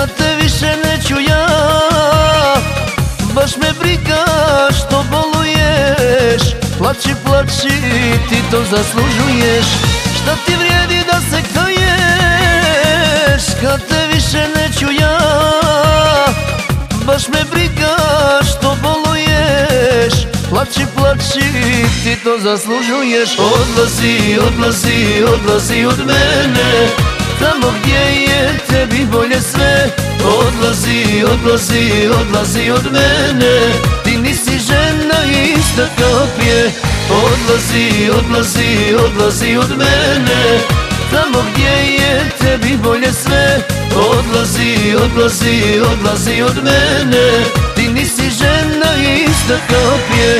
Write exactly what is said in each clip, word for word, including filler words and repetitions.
Šta te više neću ja, baš me briga što boluješ. Plači, plači, ti to zaslužuješ. Šta ti vrijedi da se kaješ, kad te više neću ja, baš me briga što boluješ. Plači, plači, ti to zaslužuješ. Odlazi, odlazi, odlazi od mene, tamo gdje je tebi bolje sve. Odlazi, odlazi, odlazi od mene, ti nisi žena ista kapije. Odlazi, odlazi, odlazi od mene, tamo gdje je tebi bolje sve. Odlazi, odlazi, odlazi od mene, ti nisi žena ista kapije.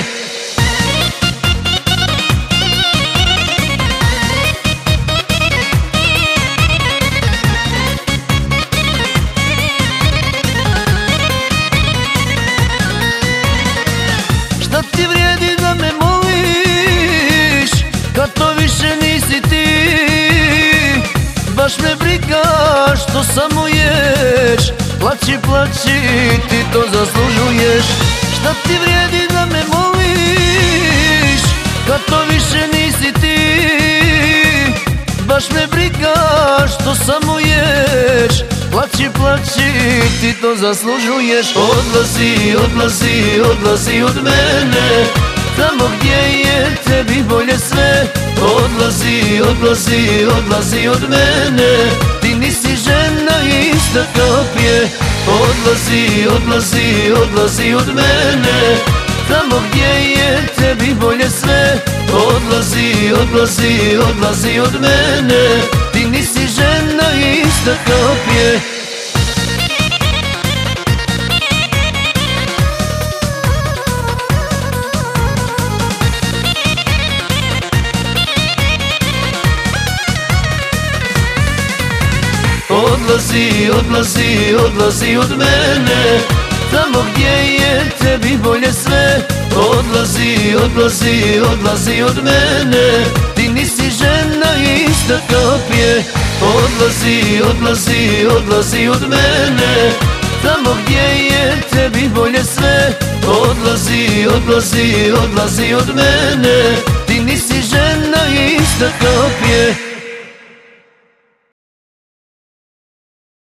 Šta ti vrijedi da me moliš, kad to više nisi ti? Baš me briga što samo ješ. Plači, plači, ti to zaslužuješ. Šta ti vrijedi da me moliš, kad to više nisi ti? Baš me briga što samo ješ. Plači, plači, ti to zaslužuješ. Odlazi, odlazi, odlazi od mene, tamo gdje je tebi bolje sve. Odlazi, odlazi, odlazi od mene, ti nisi žena ista kapije. Odlazi, odlazi, odlazi od mene, tamo gdje je tebi bolje sve. Odlazi, odlazi, odlazi od mene, ti nisi žena ista kapije. Odlazi, odlazi, odlazi od mene, tamo gdje je tebi bolje sve. Odlazi, odlazi, odlazi od mene, ti nisi žena ista kapije. Odlazi, odlazi, odlazi od mene, tamo gdje je tebi bolje sve. Odlazi, odlazi, odlazi od mene, ti nisi žena ista kapije.